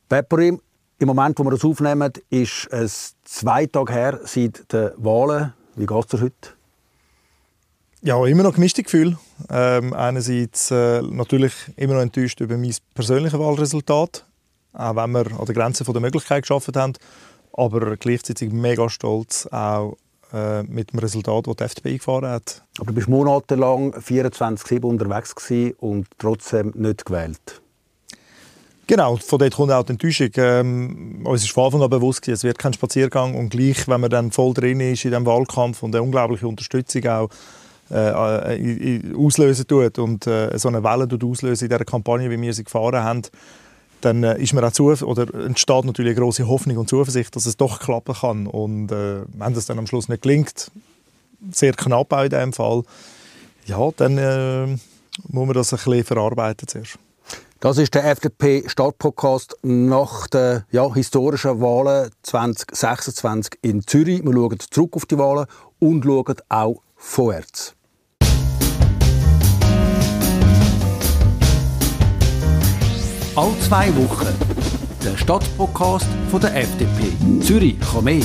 Pepperim, im Moment, wo wir das aufnehmen, ist es 2 Tage her seit den Wahlen. Wie geht es dir heute? Ja, immer noch gemischte Gefühle. Einerseits natürlich immer noch enttäuscht über mein persönliches Wahlresultat, auch wenn wir an der Grenze der Möglichkeit gearbeitet haben, aber gleichzeitig mega stolz auch mit dem Resultat, das die FDP eingefahren hat. Aber du bist monatelang 24/7 unterwegs gewesen und trotzdem nicht gewählt. Genau, von dort kommt auch die Enttäuschung. Uns ist von Anfang an bewusst, es wird kein Spaziergang. Und gleich, wenn man dann voll drin ist in diesem Wahlkampf und eine unglaubliche Unterstützung auch auslösen tut und so eine Welle auslösen in dieser Kampagne, wie wir sie gefahren haben, dann ist mir auch entsteht natürlich eine grosse Hoffnung und Zuversicht, dass es doch klappen kann. Und wenn das dann am Schluss nicht gelingt, sehr knapp auch in diesem Fall, ja, dann muss man das ein bisschen verarbeiten zuerst. Das ist der FDP-Stadtpodcast nach den historischen Wahlen 2026 in Zürich. Wir schauen zurück auf die Wahlen und schauen auch vorwärts. Alle 2 Wochen der Stadtpodcast von der FDP. Zürich, komm her!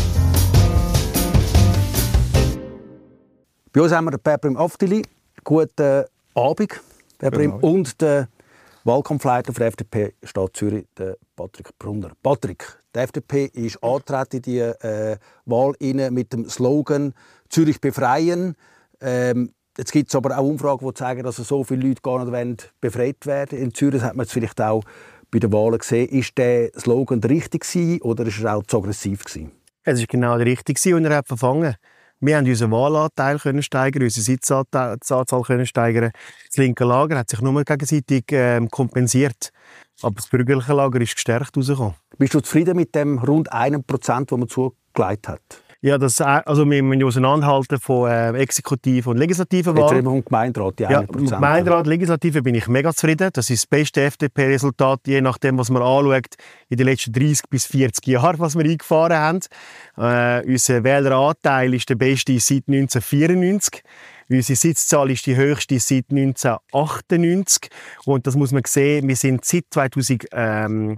Bei uns haben wir den Pepperim Aftili. Guten Abend, Pepperim. Und den Wahlkampfleiter der FDP Stadt Zürich, der Patrick Brunner. Patrick, die FDP ist angetreten in die Wahl mit dem Slogan «Zürich befreien». Jetzt gibt es aber auch Umfragen, die zeigen, dass so viele Leute gar nicht befreit werden wollen. In Zürich, das hat man jetzt vielleicht auch bei den Wahlen gesehen. Ist der Slogan der richtige oder ist er auch zu aggressiv gewesen? Es war genau der richtige und er hat verfangen. Wir haben unseren Wahlanteil steigern, unsere Sitzanzahl steigern. Das linke Lager hat sich nur gegenseitig kompensiert. Aber das bürgerliche Lager ist gestärkt rausgekommen. Bist du zufrieden mit dem rund 1%, das man zugelegt hat? Ja, wir müssen auseinanderhalten von Exekutiv- und Legislativen Wahlen. Jetzt reden wir um Gemeinderat, die 1%. Ja, Gemeinderat, Legislative bin ich mega zufrieden. Das ist das beste FDP-Resultat, je nachdem, was man anschaut, in den letzten 30 bis 40 Jahren, was wir eingefahren haben. Unser Wähleranteil ist der beste seit 1994. Unsere Sitzzahl ist die höchste seit 1998. Und das muss man sehen, wir sind seit 2014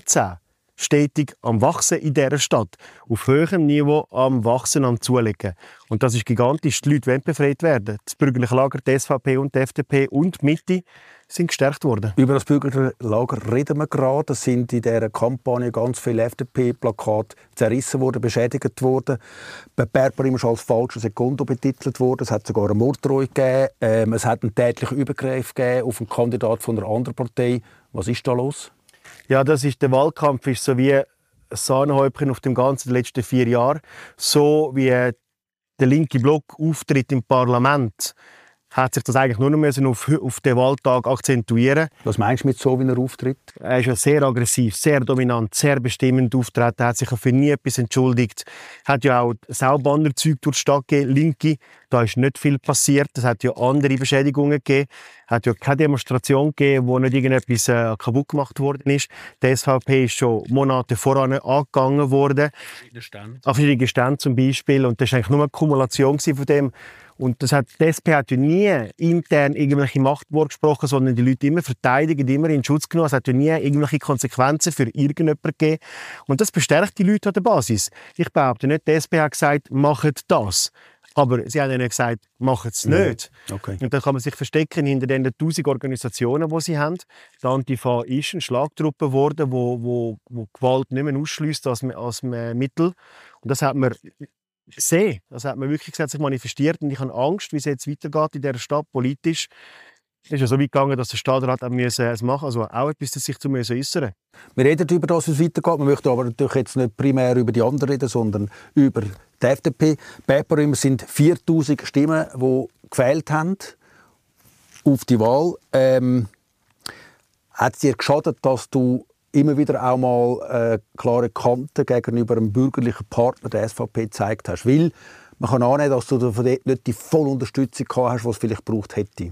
stetig am Wachsen in dieser Stadt. Auf höherem Niveau am Wachsen, am Zulegen. Und das ist gigantisch. Die Leute wollen befreit werden. Das bürgerliche Lager, die SVP und die FDP und die Mitte sind gestärkt worden. Über das bürgerliche Lager reden wir gerade. Es sind in dieser Kampagne ganz viele FDP-Plakate zerrissen worden, beschädigt worden. Bei Pepperim ist als falsches Sekundo betitelt worden. Es hat sogar eine Morddrohung gegeben. Es hat einen tätlichen Übergriff gegeben auf einen Kandidat von einer anderen Partei. Was ist da los? Ja, der Wahlkampf ist so wie ein Sahnehäubchen auf dem ganzen letzten 4 Jahren. So wie der linke Block auftritt im Parlament, hat sich das eigentlich nur noch auf den Wahltag akzentuieren. Was meinst du mit so, wie er auftritt? Er ist ja sehr aggressiv, sehr dominant, sehr bestimmend auftreten. Er hat sich für nie etwas entschuldigt. Er hat ja auch Saubanderzüge durch die Stadt gegeben, linke. Da ist nicht viel passiert. Es hat ja andere Beschädigungen gegeben. Es hat ja keine Demonstration gegeben, wo nicht irgendetwas kaputt gemacht worden ist. Die SVP ist schon Monate voran angegangen worden. Auf verschiedene Stände zum Beispiel. Und das war eigentlich nur eine Kumulation von dem. Und die SP hat ja nie intern irgendwelche Macht vorgesprochen, sondern die Leute immer verteidigt, immer in Schutz genommen. Es hat ja nie irgendwelche Konsequenzen für irgendjemanden gegeben. Und das bestärkt die Leute an der Basis. Ich behaupte nicht, die SP hat gesagt, macht das. Aber sie haben ihnen gesagt, macht es nicht. Okay. Und dann kann man sich verstecken hinter den 1000 Organisationen, die sie haben. Die Antifa ist eine Schlagtruppe geworden, wo Gewalt nicht mehr ausschliesst als Mittel. Und das hat man gesehen. Das hat man wirklich gesagt, sich manifestiert. Und ich habe Angst, wie es jetzt weitergeht in dieser Stadt politisch. Es ist ja so weit gegangen, dass der Stadtrat es machen, also auch etwas sich zu äußern. Wir reden darüber, dass es weitergeht. Wir möchten aber natürlich jetzt nicht primär über die anderen reden, sondern über die FDP. Pepperim sind 4000 Stimmen, die gewählt haben auf die Wahl. Hat es dir geschadet, dass du immer wieder auch mal klare Kante gegenüber einem bürgerlichen Partner der SVP gezeigt hast? Weil man kann annehmen, dass du von dort nicht die volle Unterstützung gehabt hast, die es vielleicht gebraucht hätte.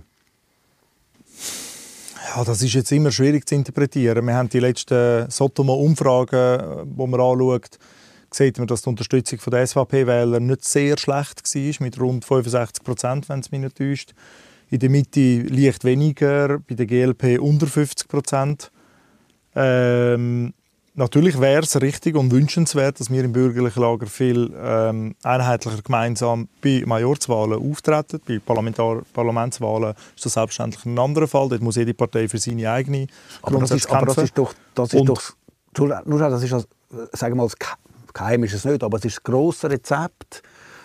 Ja, das ist jetzt immer schwierig zu interpretieren. Wir haben die letzten Sotoma-Umfragen, die man anschaut, sieht man, dass die Unterstützung der SVP-Wähler nicht sehr schlecht war, mit rund 65%, wenn es mich nicht täuscht. In der Mitte leicht weniger, bei der GLP unter 50%. Natürlich wäre es richtig und wünschenswert, dass wir im bürgerlichen Lager viel einheitlicher gemeinsam bei Majorswahlen auftreten. Bei Parlamentswahlen ist das selbstverständlich ein anderer Fall. Dort muss jede Partei für seine eigene Grundsätze kämpfen. Aber das ist doch, sagen wir mal, geheim ist es nicht, aber es ist das grosse Rezept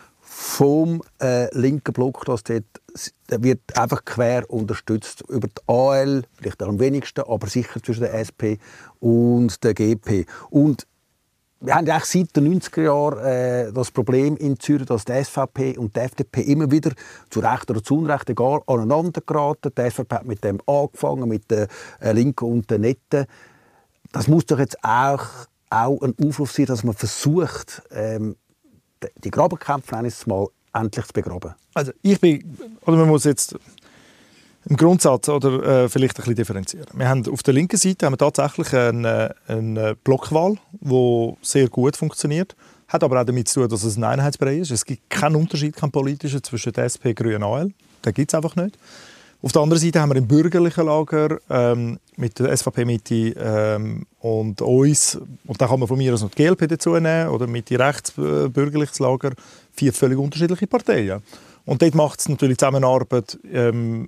vom linken Block, das dort wird einfach quer unterstützt über die AL, vielleicht am wenigsten, aber sicher zwischen der SP und der GP. Und wir haben eigentlich seit den 90er Jahren das Problem in Zürich, dass die SVP und die FDP immer wieder, zu Recht oder zu Unrecht, egal, aneinander geraten. Die SVP hat mit dem angefangen, mit den Linken und den Netten. Das muss doch jetzt auch ein Aufruf sein, dass man versucht, die Grabenkämpfe eines Mal endlich zu begraben. Also man muss jetzt im Grundsatz vielleicht ein bisschen differenzieren. Wir haben auf der linken Seite tatsächlich eine Blockwahl, die sehr gut funktioniert. Hat aber auch damit zu tun, dass es ein Einheitsbrei ist. Es gibt keinen Unterschied, keinen politischen zwischen der SP, Grünen und AL. Den gibt es einfach nicht. Auf der anderen Seite haben wir im bürgerlichen Lager mit der SVP-Mitte und uns, und da kann man von mir aus noch die GLP dazu nehmen, oder Mitte-rechts-bürgerliches Lager, 4 völlig unterschiedliche Parteien. Und dort macht es natürlich die Zusammenarbeit in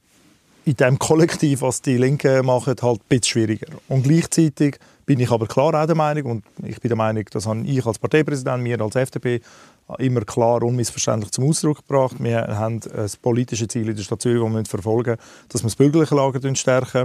dem Kollektiv, was die Linken machen, halt ein bisschen schwieriger. Und gleichzeitig bin ich aber klar auch der Meinung, und ich bin der Meinung, das habe ich als Parteipräsident, wir als FDP, immer klar unmissverständlich zum Ausdruck gebracht. Wir haben ein politisches Ziel in der Stadt Zürich, das wir verfolgen, dass wir das bürgerliche Lager stärken.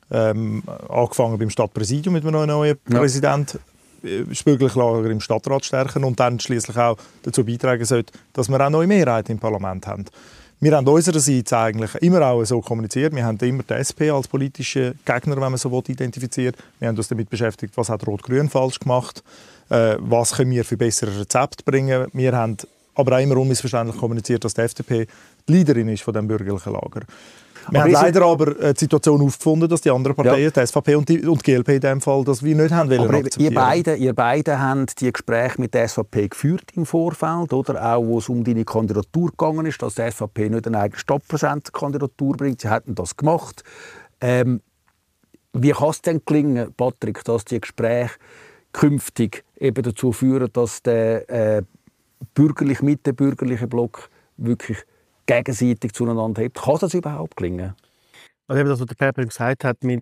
Angefangen beim Stadtpräsidium mit einem neuen Präsidenten, das bürgerliche Lager im Stadtrat stärken und dann schließlich auch dazu beitragen sollte, dass wir auch neue Mehrheiten im Parlament haben. Wir haben unsererseits eigentlich immer auch so kommuniziert. Wir haben immer die SP als politische Gegner, wenn man so will, identifiziert. Wir haben uns damit beschäftigt, was hat Rot-Grün falsch gemacht, was können wir für bessere Rezepte bringen. Wir haben aber auch immer unmissverständlich kommuniziert, dass die FDP die Leaderin ist von dem bürgerlichen Lager. Wir haben leider aber die Situation aufgefunden, dass die anderen Parteien, die SVP und die GLP in dem Fall, das wir nicht haben wollen akzeptieren. Ihr beide habt die Gespräche mit der SVP geführt im Vorfeld, oder? Auch wo es um deine Kandidatur gegangen ist, dass die SVP nicht eine eigene Stadtpräsidentenkandidatur bringt. Sie hätten das gemacht. Wie kann es denn gelingen, Patrick, dass die Gespräche künftig eben dazu führen, dass der bürgerliche Block wirklich gegenseitig zueinander hebt? Kann das überhaupt gelingen? Also eben das, was der Pepper gesagt hat, mit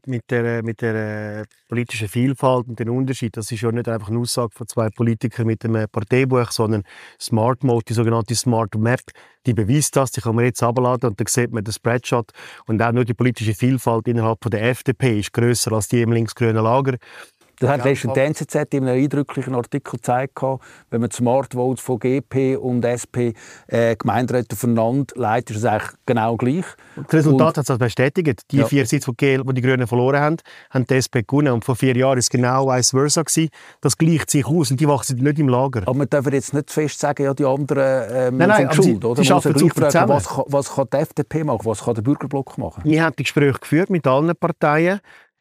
der politischen Vielfalt und den Unterschied, das ist ja nicht einfach eine Aussage von 2 Politikern mit einem Parteibuch, sondern Smart Mode, die sogenannte Smart Map, die beweist das, die kann man jetzt herunterladen und dann sieht man den Spreadshot. Und auch nur die politische Vielfalt innerhalb von der FDP ist grösser als die im linksgrünen Lager. Das hat letztens die NZZ in einem eindrücklichen Artikel gezeigt, wenn man die Smart Votes von GP und SP Gemeinderäte aufeinander leitet, ist es eigentlich genau gleich. Das Resultat hat es bestätigt. Die 4 Sitze, die die Grünen verloren haben, haben die SP gewonnen. Und vor 4 Jahren war es genau vice versa. Das gleicht sich aus und die wachsen nicht im Lager. Aber wir dürfen jetzt nicht zu fest sagen, ja, die anderen sind schuld. Oder? Sie arbeiten super zusammen. Was kann die FDP machen? Was kann der Bürgerblock machen? Wir haben die Gespräche geführt mit allen Parteien.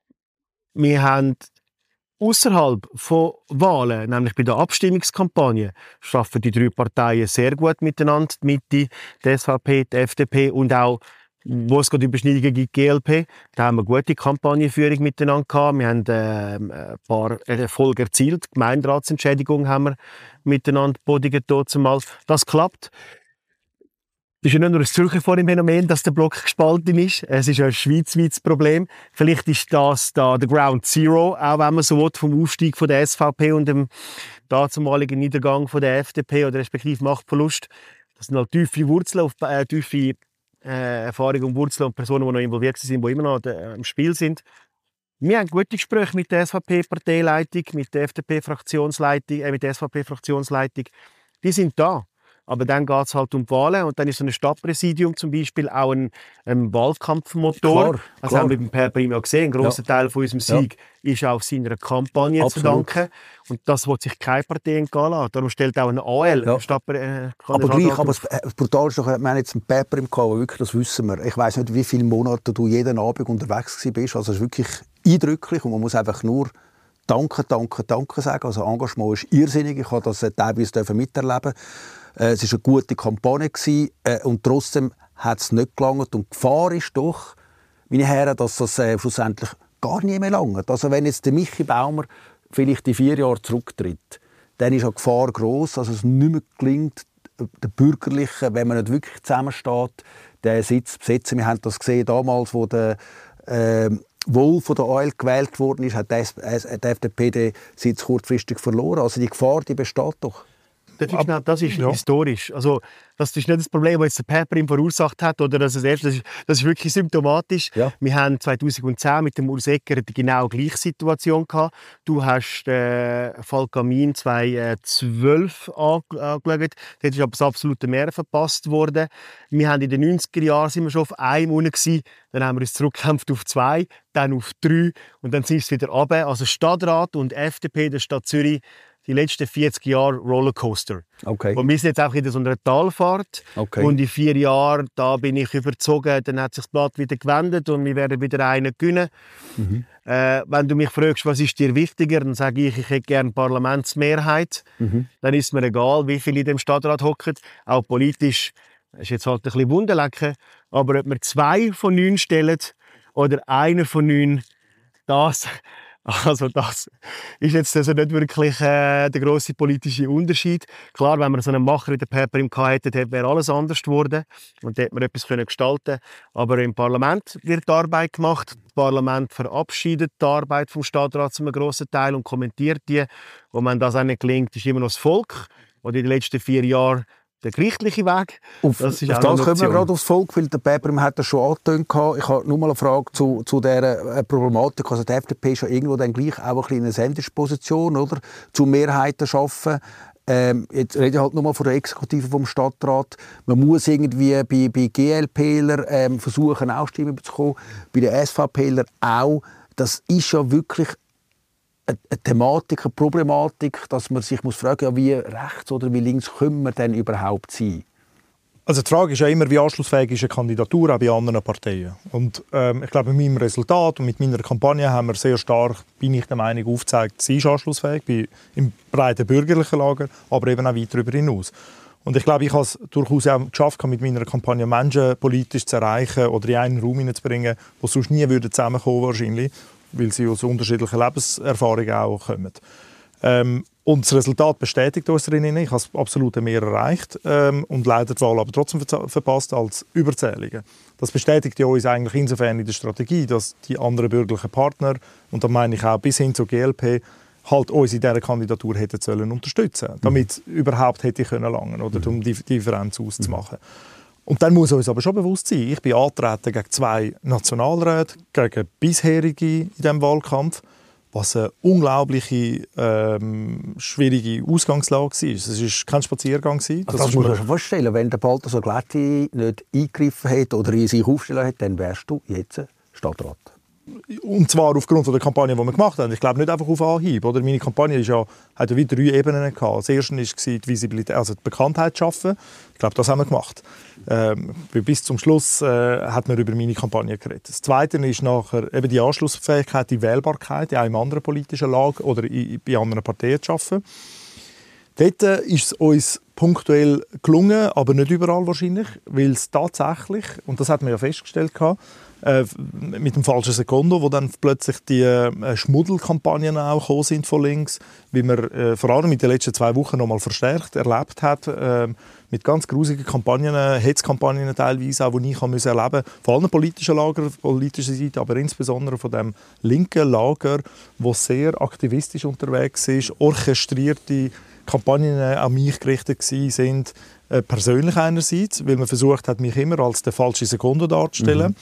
Wir haben außerhalb von Wahlen, nämlich bei der Abstimmungskampagne, arbeiten die 3 Parteien sehr gut miteinander, die Mitte, die SVP, die FDP und auch, wo es gerade Überschneidungen gibt, die GLP. Da haben wir gute Kampagnenführung miteinander gehabt. Wir haben ein paar Erfolge erzielt. Gemeinderatsentschädigungen haben wir miteinander bodigt. Das klappt. Es ist ja nicht nur ein Zürcher Phänomen, dass der Block gespalten ist. Es ist ja ein schweizweites Problem. Vielleicht ist das da der Ground Zero, auch wenn man so will, vom Aufstieg von der SVP und dem dazumaligen Niedergang von der FDP oder respektive Machtverlust. Das sind halt tiefe Wurzeln, tiefe Erfahrungen und Wurzeln und Personen, die noch involviert sind, die immer noch im Spiel sind. Wir haben gute Gespräche mit der SVP-Parteileitung, mit der FDP-Fraktionsleitung, mit der SVP-Fraktionsleitung. Die sind da. Aber dann geht es halt um die Wahlen und dann ist so ein Stadtpräsidium zum Beispiel auch ein Wahlkampfmotor. Das haben wir beim Per Prima gesehen. Ein grosser Teil von unserem Sieg ist auch seiner Kampagne zu danken. Und das will sich keine Partei entgehen lassen. Darum stellt auch eine AL aber gleich, aber das brutal ist doch, wir haben jetzt einen Paper im K, wirklich, das wissen wir. Ich weiss nicht, wie viele Monate du jeden Abend unterwegs bist. Also es ist wirklich eindrücklich und man muss einfach nur Danke sagen. Also Engagement ist irrsinnig. Ich habe das teilweise miterleben. Es war eine gute Kampagne und trotzdem hat es nicht gelangt. Und die Gefahr ist doch, meine Herren, dass das schlussendlich gar nie mehr lange. Also wenn jetzt der Michi Baumer vielleicht in 4 Jahren zurücktritt, dann ist die Gefahr gross, dass es nicht mehr gelingt, den Bürgerlichen, wenn man nicht wirklich zusammensteht, den Sitz zu besetzen. Wir haben das gesehen damals, wo der Wolf von der AL gewählt worden ist, hat die FDP den Sitz kurzfristig verloren. Also die Gefahr, die besteht doch. Das ist historisch. Also, das ist nicht das Problem, das jetzt der Pepperin verursacht hat. Oder das ist wirklich symptomatisch. Ja. Wir haben 2010 mit dem Urs Egger die genau gleiche Situation gehabt. Du hast Fall Camin 2012 angeschaut. Dort ist aber das absolute Mehr verpasst worden. Wir haben in den 90er Jahren sind wir schon auf einem unten gewesen. Dann haben wir uns zurückgekämpft auf 2, dann auf 3 und dann sind es wieder runter. Also Stadtrat und FDP der Stadt Zürich, die letzten 40 Jahre Rollercoaster. Okay. Und wir sind jetzt auch in so einer Talfahrt. Okay. Und in 4 Jahren, da bin ich überzogen, dann hat sich das Blatt wieder gewendet und wir werden wieder einen gewinnen. Mhm. Wenn du mich fragst, was ist dir wichtiger, dann sage ich hätte gerne Parlamentsmehrheit. Mhm. Dann ist mir egal, wie viele in dem Stadtrat hocken. Auch politisch, das ist jetzt halt ein bisschen Wunderlecken, aber ob wir 2 von 9 stellen oder 1 von 9, das ist jetzt also nicht wirklich der grosse politische Unterschied. Klar, wenn wir so einen Macher in der Pepperin hätten, wäre alles anders geworden und hätte man etwas gestalten können. Aber im Parlament wird die Arbeit gemacht. Das Parlament verabschiedet die Arbeit vom Stadtrat zu einem grossen Teil und kommentiert die. Und wenn das auch nicht gelingt, ist immer noch das Volk. Und in den letzten 4 Jahren der gerichtliche Weg. Auf das kommen wir gerade aufs Volk, weil der Pepperin hat das schon angetönt. Ich habe nur mal eine Frage zu dieser Problematik. Also die FDP ist ja irgendwo dann gleich auch in einer Sendersposition, oder? Zu Mehrheiten schaffen. Jetzt rede ich halt nur mal von der Exekutive vom Stadtrat. Man muss irgendwie bei GLPler versuchen, auch Stimmen zu bekommen. Bei den SVPler auch. Das ist ja wirklich eine Thematik, eine Problematik, dass man sich fragen muss, wie rechts oder wie links können wir denn überhaupt sein? Also die Frage ist ja immer, wie anschlussfähig ist eine Kandidatur auch bei anderen Parteien. Und ich glaube, mit meinem Resultat und mit meiner Kampagne haben wir sehr stark, bin ich der Meinung, aufgezeigt, sie ist anschlussfähig im breiten bürgerlichen Lager, aber eben auch weit darüber hinaus. Und ich glaube, ich habe es durchaus auch geschafft, mit meiner Kampagne Menschen politisch zu erreichen oder in einen Raum hineinzubringen, wo sonst nie zusammenkommen wahrscheinlich, weil sie aus unterschiedlichen Lebenserfahrungen auch kommen. Und das Resultat bestätigt uns darin. Ich habe absolut mehr erreicht und leider die Wahl aber trotzdem verpasst als Überzählungen. Das bestätigt ja uns eigentlich insofern in der Strategie, dass die anderen bürgerlichen Partner, und da meine ich auch bis hin zur GLP, halt uns in dieser Kandidatur hätten sollen unterstützen, damit es überhaupt hätte können langen oder um die Differenz auszumachen. Und dann muss uns aber schon bewusst sein, ich bin angetreten gegen 2 Nationalräte, gegen bisherige in diesem Wahlkampf, was eine unglaubliche, schwierige Ausgangslage war. Es war kein Spaziergang. Also das muss man sich vorstellen, wenn der Balthasar Glättli nicht eingegriffen hätte oder sich aufstellen hätte, dann wärst du jetzt Stadtrat. Und zwar aufgrund der Kampagne, die wir gemacht haben. Ich glaube nicht einfach auf Anhieb. Oder? Meine Kampagne hat ja 3 Ebenen gehabt. Das erste war die Visibilität, also die Bekanntheit schaffen. Ich glaube, das haben wir gemacht. Bis zum Schluss hat man über meine Kampagne geredet. Das Zweite ist nachher eben die Anschlussfähigkeit, die Wählbarkeit, auch in anderen politischen Lagen oder bei anderen Parteien zu schaffen. Dort ist es uns punktuell gelungen, aber nicht überall wahrscheinlich, weil es tatsächlich, und das hat man ja festgestellt, mit dem falschen Sekondo, wo dann plötzlich die Schmuddelkampagnen auch gekommen sind von links, wie man vor allem in den letzten 2 Wochen noch mal verstärkt erlebt hat, mit ganz grusigen Kampagnen, Hetzkampagnen teilweise auch, die ich erleben musste, von allen politischen Lagern, politischer Seite, aber insbesondere von dem linken Lager, wo sehr aktivistisch unterwegs ist, orchestrierte Kampagnen an mich gerichtet sind, persönlich einerseits, weil man versucht hat, mich immer als der falsche Sekondo darzustellen.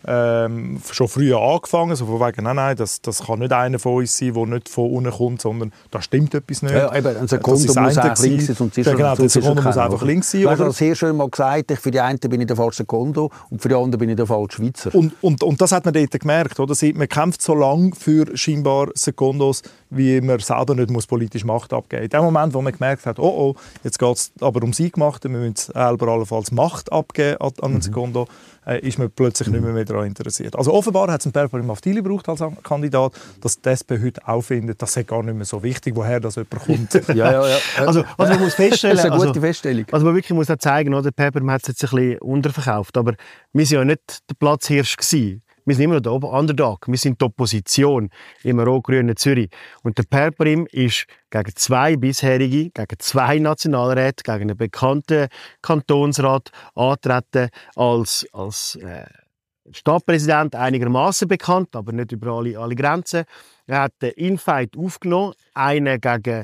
Schon früher angefangen, so von wegen, nein, das kann nicht einer von uns sein, der nicht von unten kommt, sondern da stimmt etwas nicht. Ja, eben, ein Sekondo muss auch links sein. Und genau, der Sekondo muss einfach links sein. Du hast das sehr schön mal gesagt, für die einen bin ich der falsche Sekondo und für die anderen bin ich der falsche Schweizer. Und das hat man dort gemerkt. Oder? Man kämpft so lange für scheinbar Sekondos, wie man selber nicht politisch Macht abgeben muss. In dem Moment, wo man gemerkt hat, jetzt geht es aber um Siegmachte, wir müssen selber allenfalls Macht abgeben an einen Sekondo, ist man plötzlich nicht mehr daran interessiert. Also offenbar hat es einen Pepperin Maftili gebraucht als Kandidat, dass die SP heute auch findet, das ist gar nicht mehr so wichtig, woher das jemand kommt. Ja. Also was man muss feststellen, das ist eine gute Feststellung. Also man wirklich muss auch zeigen, der Pepperin hat es jetzt ein bisschen unterverkauft, aber wir waren ja nicht der Platzhirsch gewesen. Wir sind immer noch der Underdog. Wir sind die Opposition im rot-grünen Zürich. Und der Perperim ist gegen 2 bisherige, gegen 2 Nationalräte, gegen einen bekannten Kantonsrat antreten als Stadtpräsident einigermaßen bekannt, aber nicht über alle Grenzen. Er hat den Infight aufgenommen, einen gegen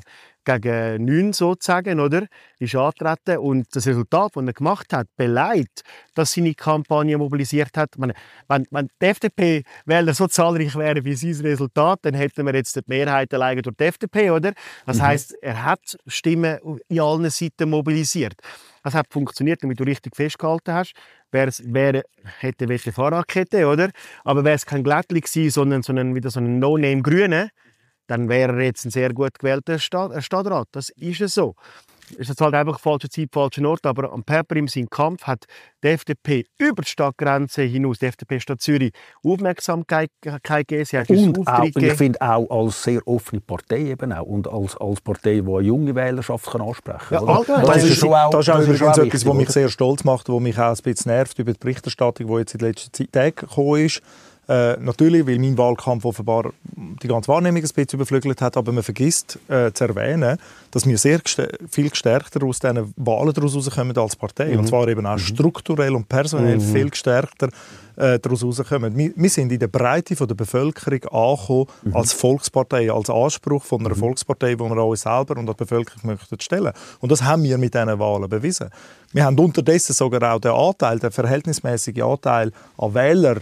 9 sozusagen, oder? Ist angetreten und das Resultat, das er gemacht hat, beleidigt, dass seine Kampagne mobilisiert hat. Wenn die FDP-Wähler so zahlreich wären wie sein Resultat, dann hätten wir jetzt die Mehrheit alleine durch die FDP, oder? Das heisst, er hat Stimmen in allen Seiten mobilisiert. Das hat funktioniert, damit du richtig festgehalten hast. Wer hätte Fahrradkette, oder? Aber wäre es kein Glättli gewesen, sondern wieder so ein No-Name-Grüne, dann wäre er jetzt ein sehr gut gewählter Stadtrat. Das ist es so. Ist jetzt halt einfach falsche Zeit, falscher Ort, aber am Perperim seinen Kampf hat die FDP über die Stadtgrenze hinaus, die FDP-Stadt Zürich, Aufmerksamkeit gegeben. Sie hat und auch, ich finde auch als sehr offene Partei eben auch, und als Partei, die eine junge Wählerschaft ansprechen kann. Ja, das ist auch übrigens etwas, was mich sehr stolz macht, was mich auch ein bisschen nervt über die Berichterstattung, die jetzt in den letzten Tagen gekommen ist. Natürlich, weil mein Wahlkampf offenbar die ganze Wahrnehmung ein bisschen überflügelt hat, aber man vergisst zu erwähnen, dass wir sehr viel gestärkter aus diesen Wahlen daraus rauskommen als Partei. Und zwar eben auch strukturell und personell viel gestärkter daraus rauskommen. Wir sind in der Breite der Bevölkerung angekommen als Volkspartei, als Anspruch von einer Volkspartei, die wir auch selber und an die Bevölkerung möchten stellen. Und das haben wir mit diesen Wahlen bewiesen. Wir haben unterdessen sogar auch den verhältnismäßige Anteil an Wählern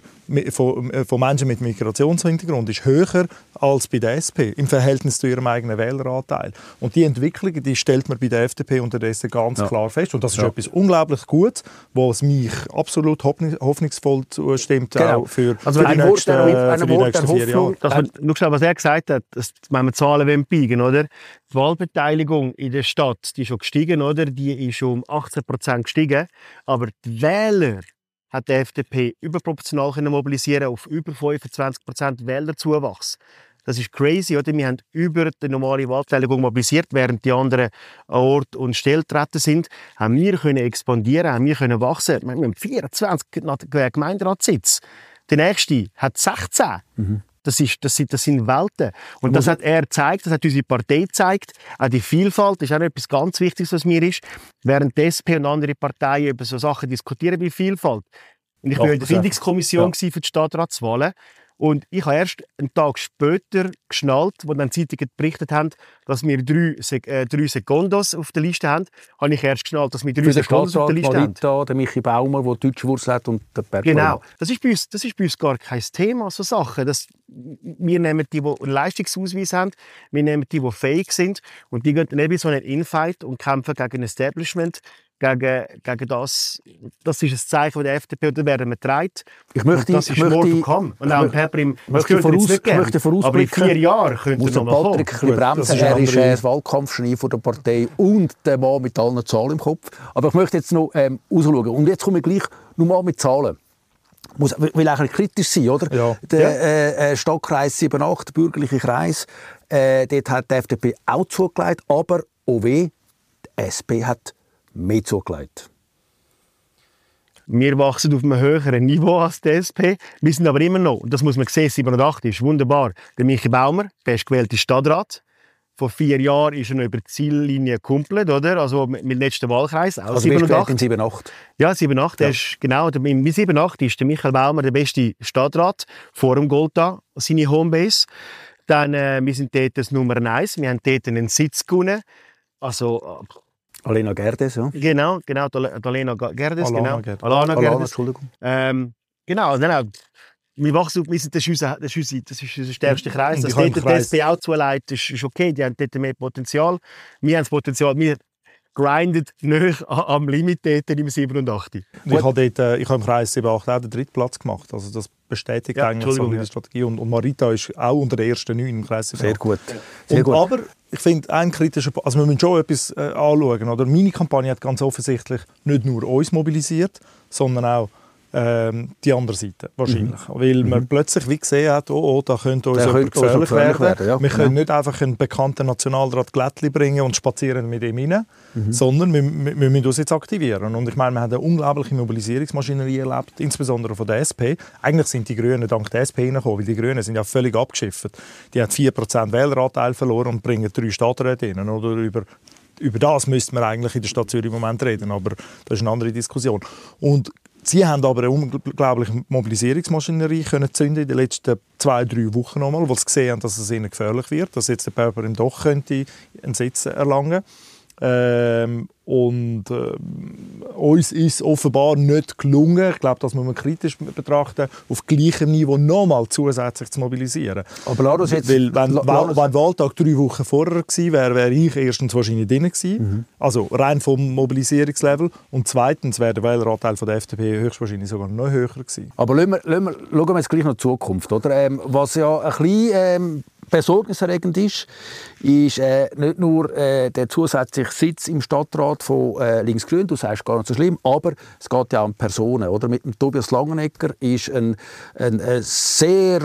von Menschen mit Migrationshintergrund ist höher als bei der SP im Verhältnis zu ihrem eigenen Wähleranteil. Und die Entwicklung, die stellt man bei der FDP unterdessen ganz klar fest. Und das ist etwas unglaublich Gutes, was mich absolut hoffnungsvoll zustimmt, auch für die nächsten 4 Jahre. Was er gesagt hat, wenn wir Zahlen biegen, oder? Die Wahlbeteiligung in der Stadt, die ist schon gestiegen, oder? Die ist um 18% gestiegen. Aber die Wähler hat die FDP überproportional mobilisieren auf über 25% Wählerzuwachs. Das ist crazy, oder? Wir haben über die normale Wahlbeteiligung mobilisiert, während die anderen an Ort und Stelle getreten sind. Haben wir können expandieren, haben wir können wachsen. Wir haben 24 Gemeinderatssitze. Der nächste hat 16. Das sind Welten. Und das hat er gezeigt, das hat unsere Partei gezeigt. Auch die Vielfalt ist auch etwas ganz Wichtiges, was mir ist. Während die SP und andere Parteien über so Sachen diskutieren wie Vielfalt. Und ich war in der Findungskommission für die Stadtratswahlen. Und ich habe erst einen Tag später geschnallt, als dann Zeitungen berichtet haben, dass wir 3 Sekundos auf der Liste haben. Habe ich erst geschnallt, dass wir 3 Sekundos auf der Liste haben. Marita, der Michi Baumer, der deutsche Wurzel hat, und der Bert Genau. Das ist bei uns gar kein Thema, so Sachen. Wir nehmen die einen Leistungsausweis haben, wir nehmen die fähig sind. Und die gehen dann eben so einen Infight und kämpfen gegen ein Establishment, gegen das. Das ist ein Zeichen der FDP, und da werden wir getragen. Ich möchte vorausblicken. Aber in 4 Jahren könnte es noch mal kommen. Patrick bremsen. Er ist ein Wahlkampfgenie der Partei und der Mann mit allen Zahlen im Kopf. Aber ich möchte jetzt noch rausschauen. Und jetzt komme ich gleich noch mal mit Zahlen. Will eigentlich kritisch sein, oder? Ja. Der Stadtkreis 7-8, der bürgerliche Kreis, dort hat die FDP auch zugelegt, aber OW, die SP hat mehr zugelegt. Wir wachsen auf einem höheren Niveau als die SP. Wir sind aber immer noch, und das muss man sehen, 7-8 ist wunderbar. Der Michi Baumer, bestgewählte Stadtrat. Vor 4 Jahren ist er noch über die Ziellinie gekumpelt, oder? Also mit dem letzten Wahlkreis. Auch also 7-8? Ja, 7-8. Ja. Genau, im 7-8 ist der Michael Baumer der beste Stadtrat vor dem Golda, seine Homebase. Dann, wir sind dort das Nummer 1. Wir haben dort einen Sitz gewonnen. Also, Alena Gerdes, ja. Genau, Alena Gerdes. Alana Gerdes. Entschuldigung. Genau, wir wachsen auf, das ist unser stärkster Kreis. Dass dort die SP auch zuleitet, ist okay. Die haben dort mehr Potenzial. Wir haben das Potenzial, wir grindet nicht am Limit dort im 87. Ich habe im Kreis 7-8 auch den 3. Platz gemacht. Also das bestätigt eigentlich so die Strategie. Und Marita ist auch unter den ersten 9 im Kreis 7-8. Sehr gut. Aber ich finde, ein kritischer Punkt, also wir müssen schon etwas anschauen. Oder? Meine Kampagne hat ganz offensichtlich nicht nur uns mobilisiert, sondern auch die andere Seite wahrscheinlich. Weil man plötzlich wie gesehen hat, da könnte uns jemand gefährlich werden. Ja. Wir können nicht einfach einen bekannten Nationalrat Glättli bringen und spazieren mit ihm rein, sondern wir müssen uns jetzt aktivieren. Und ich meine, wir haben eine unglaubliche Mobilisierungsmaschinerie erlebt, insbesondere von der SP. Eigentlich sind die Grünen dank der SP reingekommen, weil die Grünen sind ja völlig abgeschifft. Die haben 4% Wähleranteil verloren und bringen 3 Stadträte rein. Oder über das müsste man eigentlich in der Stadt Zürich im Moment reden, aber das ist eine andere Diskussion. Und sie haben aber eine unglaubliche Mobilisierungsmaschinerie können zünden in den letzten 2-3 Wochen nochmal, weil sie gesehen haben, dass es ihnen gefährlich wird, dass jetzt der Pepper im Doch könnte einen Sitz erlangen. Uns ist offenbar nicht gelungen, ich glaube, das muss man kritisch betrachten, auf gleichem Niveau nochmal zusätzlich zu mobilisieren. Aber lass uns jetzt... Weil, wenn Wahltag 3 Wochen vorher gewesen wäre, wäre ich erstens wahrscheinlich drin gewesen, also rein vom Mobilisierungslevel, und zweitens wäre der Wähleranteil von der FDP höchstwahrscheinlich sogar noch höher gewesen. Aber schauen wir jetzt gleich noch die Zukunft. Oder? Was ja ein bisschen besorgniserregend ist nicht nur der zusätzliche Sitz im Stadtrat von Linksgrün, du sagst gar nicht so schlimm, aber es geht ja auch um Personen. Oder? Mit dem Tobias Langenegger ist ein sehr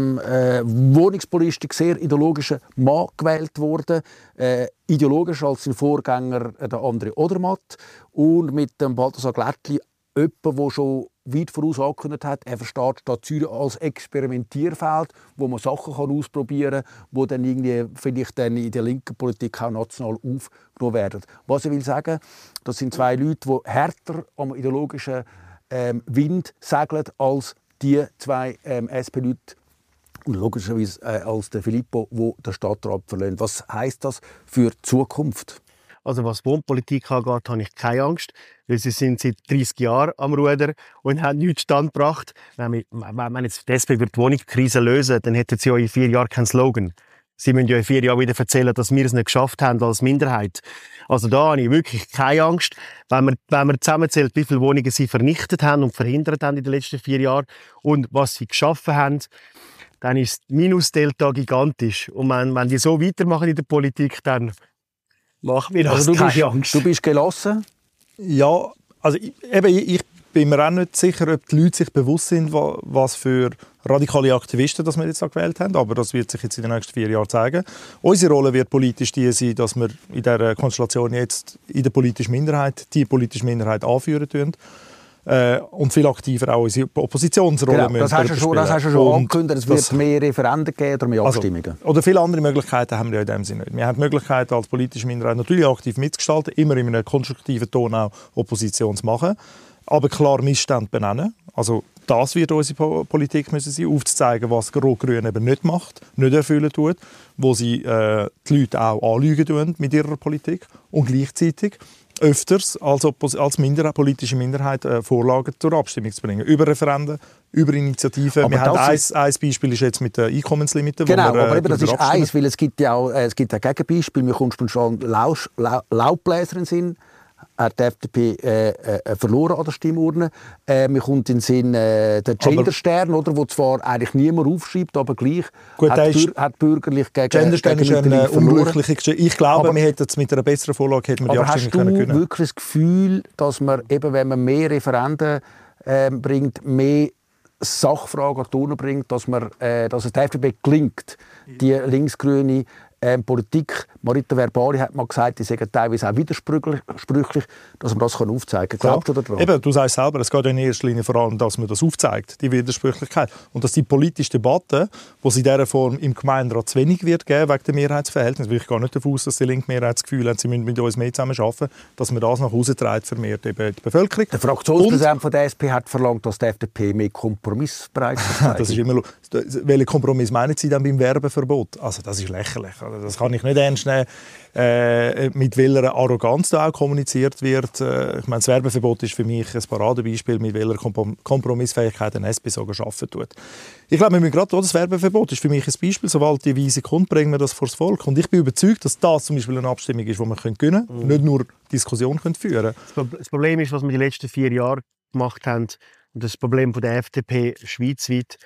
wohnungspolitisch, sehr ideologischer Mann gewählt worden, ideologischer als sein Vorgänger der André Odermatt, und mit dem Balthasar Glättli jemand, der schon weit voraus angekündigt hat, er versteht die Stadt Zürich als Experimentierfeld, wo man Sachen ausprobieren kann, die dann irgendwie vielleicht dann in der linken Politik auch national aufgenommen werden. Was ich will sagen, das sind 2 Leute, die härter am ideologischen Wind segeln als die 2 SP-Leute, und logischerweise als der Filippo, der den Stadtrat verlässt. Was heisst das für die Zukunft? Also was Wohnpolitik angeht, habe ich keine Angst, weil sie sind seit 30 Jahren am Ruder und haben nichts Stand gebracht. Wenn jetzt die SP die Wohnungskrise lösen, dann hätten sie ja in 4 Jahren keinen Slogan. Sie müssen ja in 4 Jahren wieder erzählen, dass wir es nicht geschafft haben als Minderheit. Also da habe ich wirklich keine Angst. Wenn man zusammenzählt, wie viele Wohnungen sie vernichtet haben und verhindert haben in den letzten 4 Jahren und was sie geschaffen haben, dann ist das Minusdelta gigantisch. Und wenn die so weitermachen in der Politik, dann macht mir das keine Angst. Du bist gelassen? Ja, also ich bin mir auch nicht sicher, ob die Leute sich bewusst sind, was für radikale Aktivisten das wir jetzt gewählt haben. Aber das wird sich jetzt in den nächsten 4 Jahren zeigen. Unsere Rolle wird politisch die sein, dass wir in dieser Konstellation jetzt in der politischen Minderheit die politische Minderheit anführen tun. Und viel aktiver auch unsere Oppositionsrolle. Genau, das hast du schon angekündigt, es wird mehr Referenden geben oder mehr Abstimmungen. Oder viele andere Möglichkeiten haben wir in dem Sinne nicht. Wir haben die Möglichkeit, als politische Minderheit natürlich aktiv mitzugestalten, immer in einem konstruktiven Ton auch Opposition zu machen, aber klar Missstände benennen. Also das wird unsere Politik müssen sein, aufzuzeigen, was Rot-Grün eben nicht macht, nicht erfüllen tut, wo sie die Leute auch anlügen tun mit ihrer Politik und gleichzeitig öfters als politische Minderheit Vorlagen zur Abstimmung zu bringen. Über Referenden, über Initiativen. Wir haben ein Beispiel ist jetzt mit den Einkommenslimiten. Genau, aber eben, das ist eins, weil es gibt ja auch ein Gegenbeispiel. Wir kommen schon Laubbläser in den Sinn. Hat die FDP verloren an der Stimmurne. Mir kommt in den Sinn der Genderstern, oder, wo zwar eigentlich niemand aufschreibt, aber gleich hat bürgerlich gegen Genderstern ist eine unglückliche Geschichte. Ich glaube, wir hätten es mit einer besseren Vorlage die Abstimmung können. Hast du wirklich das Gefühl, dass man eben, wenn man mehr Referenden bringt, mehr Sachfragen an die Urne bringt, dass es der FDP gelingt, die linksgrüne Politik, Marita Verbali hat mal gesagt, die sagen teilweise auch widersprüchlich, dass man das aufzeigen kann. Glaubst du daran? Eben, du sagst selber, es geht in erster Linie vor allem, dass man das aufzeigt, die Widersprüchlichkeit. Und dass die politische Debatte, die es in dieser Form im Gemeinderat zu wenig wird geben, wegen dem Mehrheitsverhältnis, weil ich gar nicht davon aus, dass die linke Mehrheit das Gefühl hat, sie müssen mit uns mehr zusammenarbeiten, dass man das nach Hause trägt, vermehrt eben die Bevölkerung. Der Fraktionspräsident von der SP hat verlangt, dass die FDP mehr kompromissbereit ist. Das ist immer welchen Kompromiss meinen Sie dann beim Werbeverbot? Also das ist lächerlich. Das kann ich nicht ernst nehmen, mit welcher Arroganz da auch kommuniziert wird. Ich meine, das Werbeverbot ist für mich ein Paradebeispiel, mit welcher Kompromissfähigkeit ein SP sogar arbeiten tut. Ich glaube, wir müssen gerade das Werbeverbot ist für mich ein Beispiel. Sobald die Weise kommt, bringen wir das vor das Volk. Und ich bin überzeugt, dass das zum Beispiel eine Abstimmung ist, die wir gewinnen können, nicht nur Diskussion führen können. Das Problem ist, was wir die letzten 4 Jahre gemacht haben, und das Problem von der FDP schweizweit,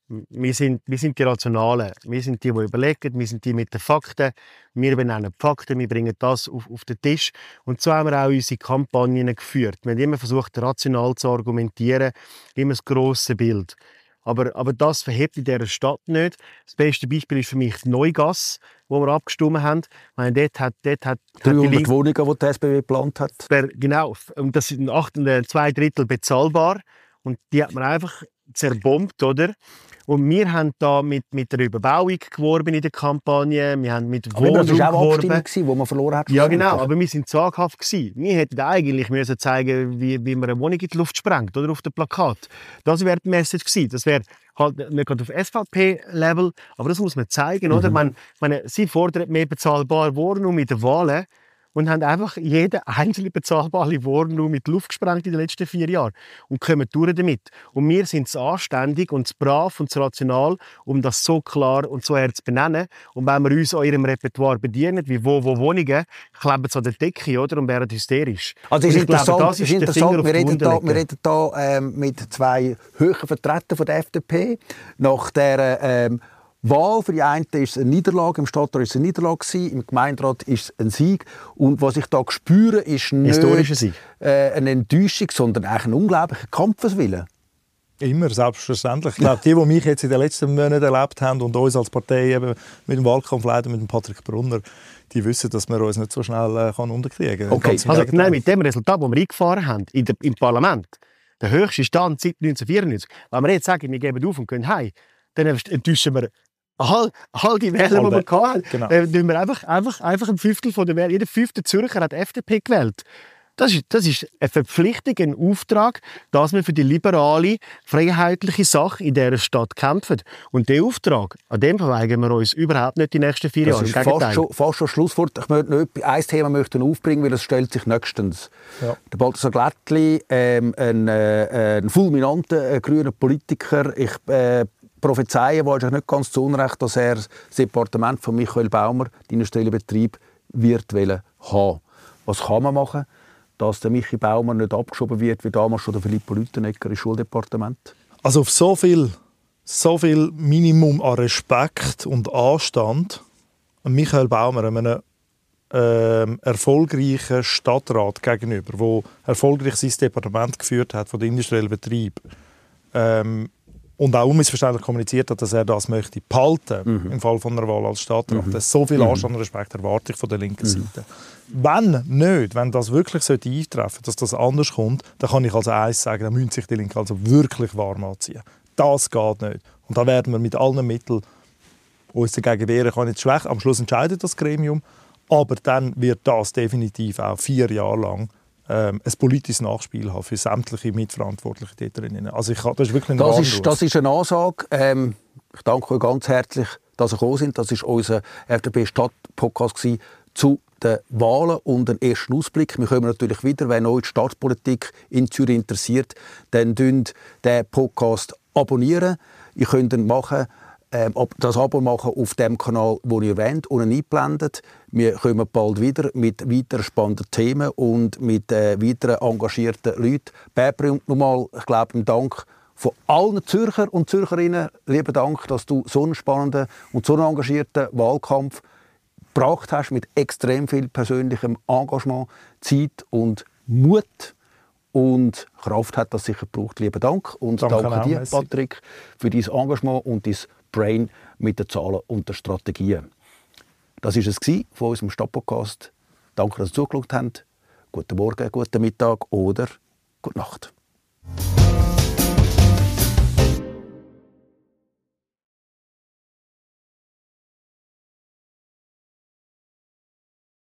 Wir sind die Rationalen. Wir sind die überlegen, wir sind die mit den Fakten. Wir benennen die Fakten, wir bringen das auf den Tisch. Und so haben wir auch unsere Kampagnen geführt. Wir haben immer versucht, rational zu argumentieren, immer das grosse Bild. Aber das verhebt in dieser Stadt nicht. Das beste Beispiel ist für mich die Neugasse, wo wir abgestimmt haben. Ich meine, dort hat 300 Wohnungen, die die SBB geplant hat. Genau, und das sind 2 Drittel bezahlbar. Und die hat man einfach zerbombt, oder? Und wir haben da mit der Überbauung geworben in der Kampagne. Wir haben mit Wohnraum geworben. Das war auch eine Abstimmung, wo man verloren hat. Ja, genau. Aber wir sind zaghaft gewesen. Wir hätten eigentlich müssen zeigen, wie man eine Wohnung in die Luft sprengt, oder auf dem Plakat. Das wäre die Message gewesen. Das wäre halt nicht gerade auf SVP-Level, aber das muss man zeigen, oder? Sie fordern mehr bezahlbare Wohnraum mit den Wahlen. Und haben einfach jeden einzelne bezahlbare Wohnraum mit Luft gesprengt in den letzten 4 Jahren. Und kommen durch damit. Und wir sind zu anständig und zu brav und zu rational, um das so klar und so zu benennen. Und wenn wir uns an ihrem Repertoire bedienen, wie wo Wohnungen, kleben sie an der Decke, oder? Und werden hysterisch. Also es ist interessant, wir reden hier mit 2 hohen Vertretern der FDP. Nach der Wahl für die einen ist es eine Niederlage, im Stadtrat ist es eine Niederlage, im Gemeinderat ist es ein Sieg. Und was ich da spüre, ist nicht eine Enttäuschung, sondern eigentlich ein unglaublicher Kampfeswille. Immer, selbstverständlich. Ich glaube, die mich jetzt in den letzten Monaten erlebt haben und uns als Partei eben mit dem Wahlkampfleiter, mit dem Patrick Brunner, die wissen, dass wir uns nicht so schnell unterkriegen können. Okay. Also, nein, mit dem Resultat, das wir eingefahren haben im Parlament, der höchste Stand seit 1994, wenn wir jetzt sagen, wir geben auf und gehen heim, dann enttäuschen wir all die Wähler, die wir hatten. Genau. Wir einfach ein Fünftel von den Wählern. Jeder 5. Zürcher hat FDP gewählt. Das ist eine Verpflichtung, ein Auftrag, dass wir für die liberale, freiheitliche Sache in dieser Stadt kämpfen. Und diesen Auftrag, an dem verweigern wir uns überhaupt nicht die nächsten 4 Jahre. Das ist fast schon Schlusswort. Ich möchte noch ein Thema aufbringen, weil es stellt sich nächstens. Ja. Der Balthasar Glättli, ein fulminanter grüner Politiker. Ich prophezeien wahrscheinlich nicht ganz zu Unrecht, dass er das Departement von Michael Baumer, den industriellen Betrieb, wird haben. Was kann man machen, dass der Michi Baumer nicht abgeschoben wird, wie damals schon der Filippo Lüttenegger im Schuldepartement? Also auf so viel Minimum an Respekt und Anstand Michael Baumer, einem erfolgreichen Stadtrat gegenüber, der erfolgreich sein Departement geführt hat von den industriellen Betrieb, und auch unmissverständlich kommuniziert hat, dass er das möchte behalten im Fall von einer Wahl als Stadtrat. So viel Anstand und Respekt erwarte ich von der linken Seite. Wenn das wirklich eintreffen sollte, dass das anders kommt, dann kann ich also eins sagen, dann müssen sich die Linken also wirklich warm anziehen. Das geht nicht. Und da werden wir mit allen Mitteln uns dagegen wehren. Kann nicht schlecht. Am Schluss entscheidet das Gremium. Aber dann wird das definitiv auch 4 Jahre lang ein politisches Nachspiel haben für sämtliche mitverantwortliche Täterinnen. Also das ist wirklich das ist eine Ansage. Ich danke euch ganz herzlich, dass ihr gekommen sind. Das war unser FDP-Stadt-Podcast zu den Wahlen und einen ersten Ausblick. Wir kommen natürlich wieder, wenn euch die Stadtpolitik in Zürich interessiert, dann abonniert den Podcast. Ihr könnt ihn das Abo machen auf dem Kanal, den ihr wollt, und ihn einblendet. Wir kommen bald wieder mit weiteren spannenden Themen und mit weiteren engagierten Leuten. Bärbri, nochmal, ich glaube, im Dank von allen Zürcher und Zürcherinnen, lieben Dank, dass du so einen spannenden und so einen engagierten Wahlkampf gebracht hast, mit extrem viel persönlichem Engagement, Zeit und Mut. Und Kraft hat das sicher gebraucht. Lieben Dank. Und danke dir, Patrick, für dein Engagement und dein Brain mit den Zahlen und den Strategien. Das war es von unserem Stadtpodcast. Danke, dass ihr zugeschaut habt. Guten Morgen, guten Mittag oder gute Nacht.